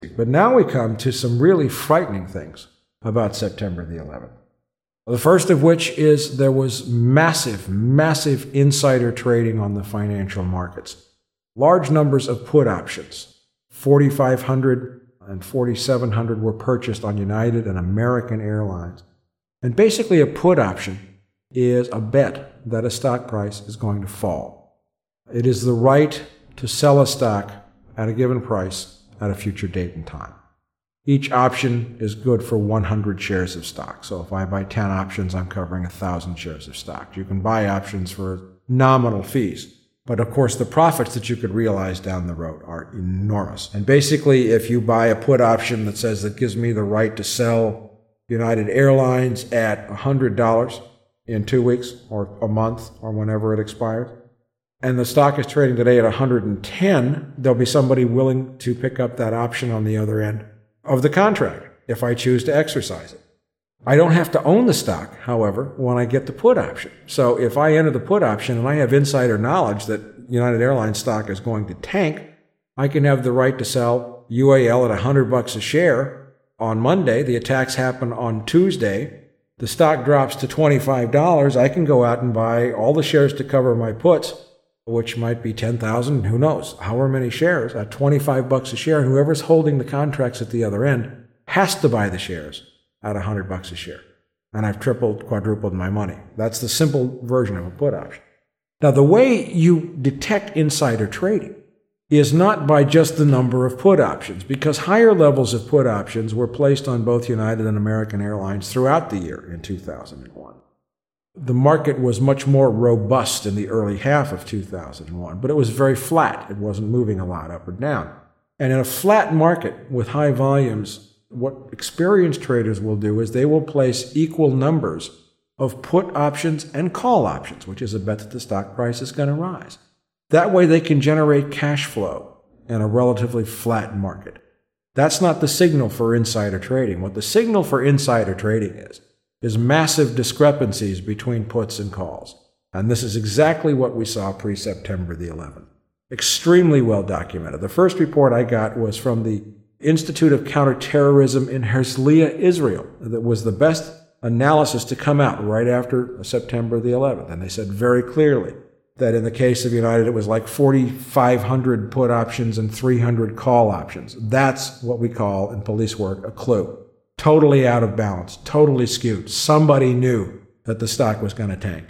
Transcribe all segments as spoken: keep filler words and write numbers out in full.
But now we come to some really frightening things about September the eleventh. The first of which is there was massive, massive insider trading on the financial markets. Large numbers of put options, forty-five hundred and forty-seven hundred were purchased on United and American Airlines. And basically a put option is a bet that a stock price is going to fall. It is the right to sell a stock at a given price at a future date and time. Each option is good for one hundred shares of stock. So if I buy ten options, I'm covering one thousand shares of stock. You can buy options for nominal fees. But of course, the profits that you could realize down the road are enormous. And basically, if you buy a put option that says that gives me the right to sell United Airlines at one hundred dollars in two weeks or a month or whenever it expires, and the stock is trading today at one hundred ten, there'll be somebody willing to pick up that option on the other end of the contract if I choose to exercise it. I don't have to own the stock, however, when I get the put option. So if I enter the put option and I have insider knowledge that United Airlines stock is going to tank, I can have the right to sell U A L at one hundred bucks a share on Monday. The attacks happen on Tuesday. The stock drops to twenty-five dollars. I can go out and buy all the shares to cover my puts, which might be ten thousand, who knows, however many shares at twenty-five bucks a share. And whoever's holding the contracts at the other end has to buy the shares at one hundred bucks a share. And I've tripled, quadrupled my money. That's the simple version of a put option. Now, the way you detect insider trading is not by just the number of put options, because higher levels of put options were placed on both United and American Airlines throughout the year in two thousand one. The market was much more robust in the early half of two thousand one, but it was very flat. It wasn't moving a lot up or down. And in a flat market with high volumes, what experienced traders will do is they will place equal numbers of put options and call options, which is a bet that the stock price is going to rise. That way they can generate cash flow in a relatively flat market. That's not the signal for insider trading. What the signal for insider trading is, is massive discrepancies between puts and calls. And this is exactly what we saw pre-September the eleventh. Extremely well documented. The first report I got was from the Institute of Counterterrorism in Herzliya, Israel. That was the best analysis to come out right after September the eleventh. And they said very clearly that in the case of United, it was like forty-five hundred put options and three hundred call options. That's what we call in police work a clue. Totally out of balance, totally skewed. Somebody knew that the stock was going to tank.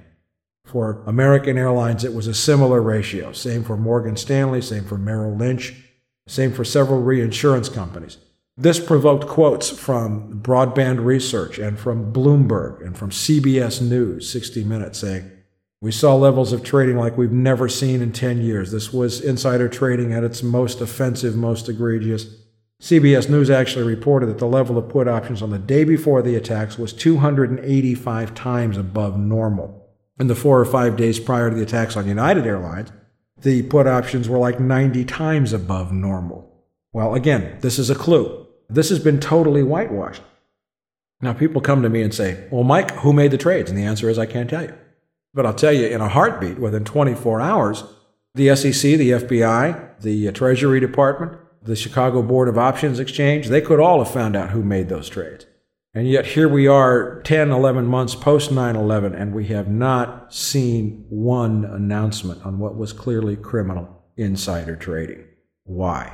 For American Airlines, it was a similar ratio. Same for Morgan Stanley, same for Merrill Lynch, same for several reinsurance companies. This provoked quotes from Broadband Research and from Bloomberg and from C B S News, sixty minutes, saying, "We saw levels of trading like we've never seen in ten years. This was insider trading at its most offensive, most egregious." C B S News actually reported that the level of put options on the day before the attacks was two hundred eighty-five times above normal. In the four or five days prior to the attacks on United Airlines, the put options were like ninety times above normal. Well, again, this is a clue. This has been totally whitewashed. Now, people come to me and say, "Well, Mike, who made the trades?" And the answer is, I can't tell you. But I'll tell you, in a heartbeat, within twenty-four hours, the S E C, the F B I, the Treasury Department, the Chicago Board of Options Exchange, they could all have found out who made those trades. And yet here we are ten, eleven months post nine eleven, and we have not seen one announcement on what was clearly criminal insider trading. Why?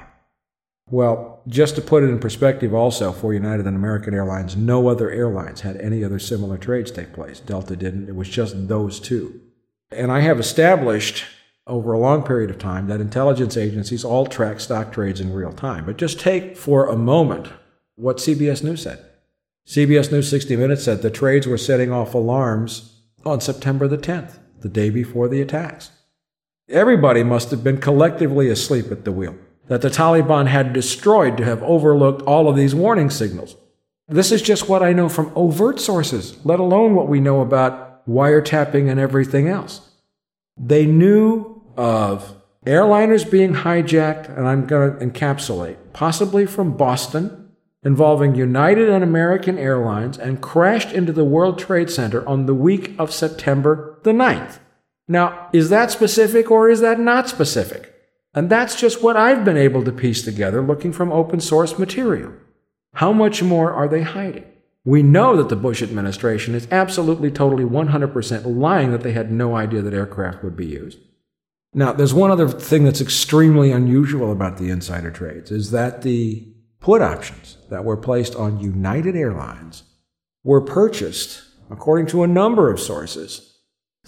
Well, just to put it in perspective also, for United and American Airlines, no other airlines had any other similar trades take place. Delta didn't. It was just those two. And I have established over a long period of time that intelligence agencies all track stock trades in real time. But just take for a moment what C B S News said. C B S News sixty minutes said the trades were setting off alarms on September the tenth, the day before the attacks. Everybody must have been collectively asleep at the wheel, that the Taliban had destroyed to have overlooked all of these warning signals. This is just what I know from overt sources, let alone what we know about wiretapping and everything else. They knew of airliners being hijacked, and I'm going to encapsulate, possibly from Boston, involving United and American Airlines, and crashed into the World Trade Center on the week of September the ninth. Now, is that specific or is that not specific? And that's just what I've been able to piece together looking from open source material. How much more are they hiding? We know that the Bush administration is absolutely, totally, one hundred percent lying that they had no idea that aircraft would be used. Now, there's one other thing that's extremely unusual about the insider trades, is that the put options that were placed on United Airlines were purchased, according to a number of sources,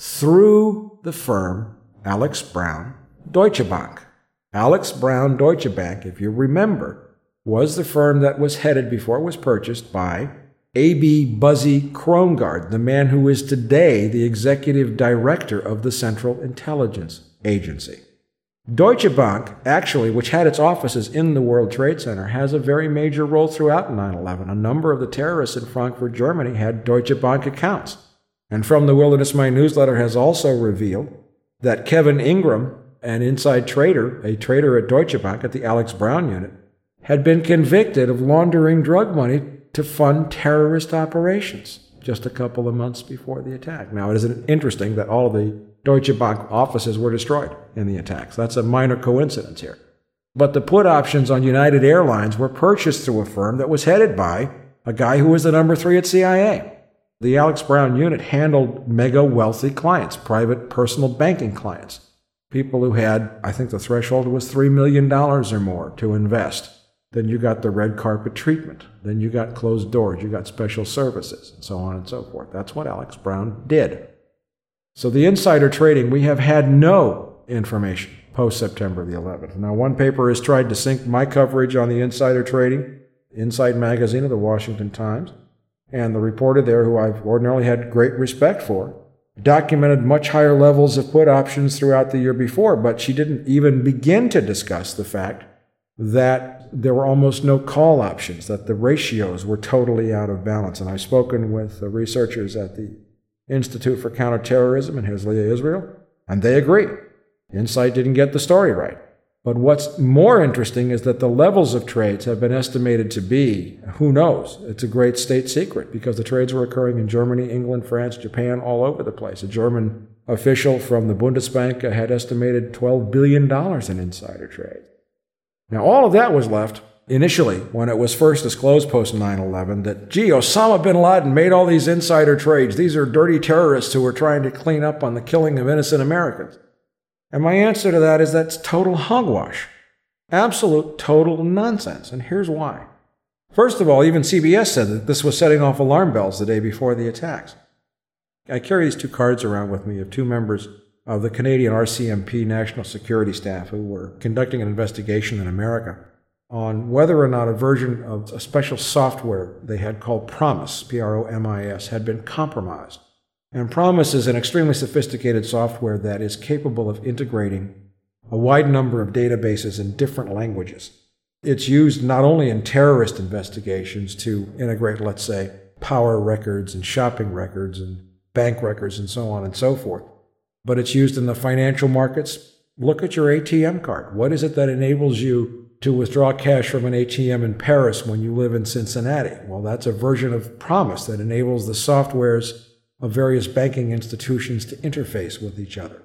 through the firm Alex Brown Deutsche Bank. Alex Brown Deutsche Bank, if you remember, was the firm that was headed before it was purchased by A B Buzzy Krongard, the man who is today the executive director of the Central Intelligence Agency. Deutsche Bank, actually, which had its offices in the World Trade Center, has a very major role throughout nine eleven. A number of the terrorists in Frankfurt, Germany had Deutsche Bank accounts. And From the Wilderness, my newsletter has also revealed that Kevin Ingram, an inside trader, a trader at Deutsche Bank at the Alex Brown unit, had been convicted of laundering drug money to fund terrorist operations just a couple of months before the attack. Now, it is interesting that all of the Deutsche Bank offices were destroyed in the attacks. That's a minor coincidence here. But the put options on United Airlines were purchased through a firm that was headed by a guy who was the number three at C I A. The Alex Brown unit handled mega wealthy clients, private personal banking clients, people who had, I think the threshold was three million dollars or more to invest. Then you got the red carpet treatment. Then you got closed doors. You got special services, and so on and so forth. That's what Alex Brown did. So the insider trading, we have had no information post-September the eleventh. Now, one paper has tried to sink my coverage on the insider trading, Inside Magazine of the Washington Times, and the reporter there, who I've ordinarily had great respect for, documented much higher levels of put options throughout the year before, but she didn't even begin to discuss the fact that there were almost no call options, that the ratios were totally out of balance. And I've spoken with the researchers at the Institute for Counterterrorism in Herzliya, Israel, and they agree. Insight didn't get the story right. But what's more interesting is that the levels of trades have been estimated to be, who knows, it's a great state secret, because the trades were occurring in Germany, England, France, Japan, all over the place. A German official from the Bundesbank had estimated twelve billion dollars in insider trade. Now, all of that was left initially when it was first disclosed post nine eleven that, gee, Osama bin Laden made all these insider trades. These are dirty terrorists who were trying to clean up on the killing of innocent Americans. And my answer to that is that's total hogwash. Absolute total nonsense. And here's why. First of all, even C B S said that this was setting off alarm bells the day before the attacks. I carry these two cards around with me of two members of the Canadian R C M P National Security Staff who were conducting an investigation in America on whether or not a version of a special software they had called PROMIS, P R O M I S, had been compromised. And PROMIS is an extremely sophisticated software that is capable of integrating a wide number of databases in different languages. It's used not only in terrorist investigations to integrate, let's say, power records and shopping records and bank records and so on and so forth, but it's used in the financial markets. Look at your A T M card. What is it that enables you to withdraw cash from an A T M in Paris when you live in Cincinnati? Well, that's a version of PROMIS that enables the softwares of various banking institutions to interface with each other.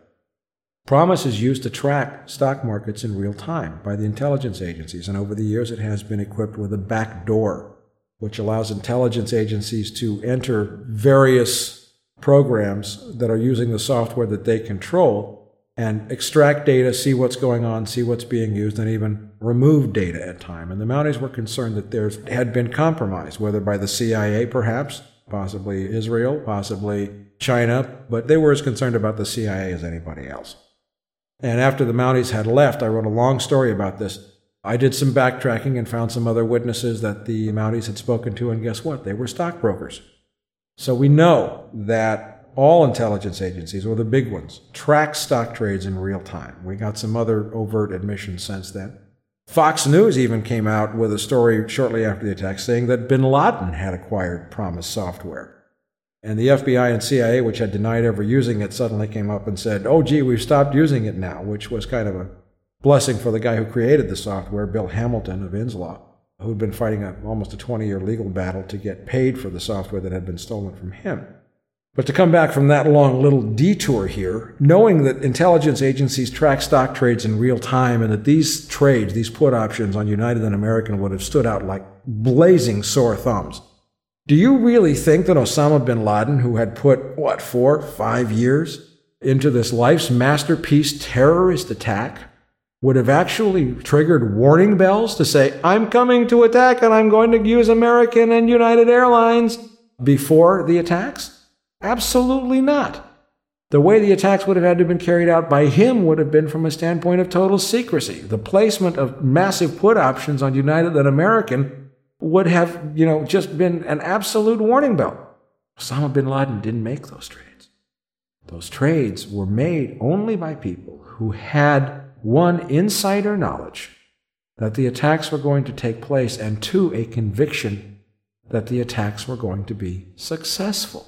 PROMIS is used to track stock markets in real time by the intelligence agencies, and over the years it has been equipped with a back door, which allows intelligence agencies to enter various programs that are using the software that they control and extract data, see what's going on, see what's being used, and even remove data at time. And the Mounties were concerned that there had been compromise, whether by the C I A perhaps, possibly Israel, possibly China, but they were as concerned about the C I A as anybody else. And after the Mounties had left, I wrote a long story about this. I did some backtracking and found some other witnesses that the Mounties had spoken to, and guess what? They were stockbrokers. So we know that all intelligence agencies, or the big ones, track stock trades in real time. We got some other overt admissions since then. Fox News even came out with a story shortly after the attack saying that bin Laden had acquired PROMIS software. And the F B I and C I A, which had denied ever using it, suddenly came up and said, oh, gee, we've stopped using it now, which was kind of a blessing for the guy who created the software, Bill Hamilton of Inslaw, who'd been fighting a, almost a twenty-year legal battle to get paid for the software that had been stolen from him. But to come back from that long little detour here, knowing that intelligence agencies track stock trades in real time and that these trades, these put options on United and American would have stood out like blazing sore thumbs, do you really think that Osama bin Laden, who had put, what, four, five years into this life's masterpiece terrorist attack, would have actually triggered warning bells to say, I'm coming to attack and I'm going to use American and United Airlines before the attacks? Absolutely not. The way the attacks would have had to have been carried out by him would have been from a standpoint of total secrecy. The placement of massive put options on United and American would have, you know, just been an absolute warning bell. Osama bin Laden didn't make those trades. Those trades were made only by people who had, one, insider knowledge that the attacks were going to take place, and two, a conviction that the attacks were going to be successful.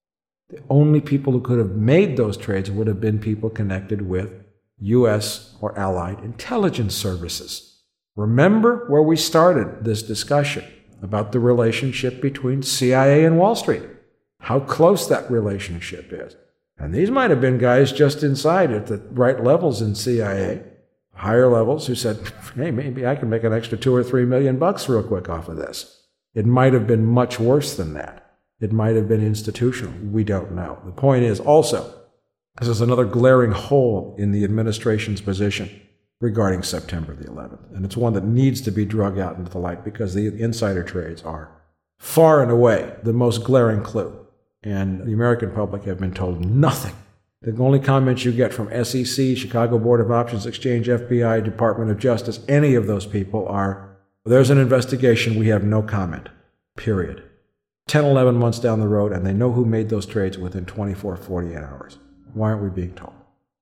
The only people who could have made those trades would have been people connected with U S or allied intelligence services. Remember where we started this discussion about the relationship between C I A and Wall Street, how close that relationship is. And these might have been guys just inside at the right levels in C I A, higher levels, who said, hey, maybe I can make an extra two or three million bucks real quick off of this. It might have been much worse than that. It might have been institutional. We don't know. The point is also, this is another glaring hole in the administration's position regarding September the eleventh. And it's one that needs to be drug out into the light because the insider trades are far and away the most glaring clue. And the American public have been told nothing. The only comments you get from S E C, Chicago Board of Options Exchange, F B I, Department of Justice, any of those people are, there's an investigation, we have no comment, period. ten, eleven months down the road, and they know who made those trades within twenty-four, forty-eight hours. Why aren't we being told?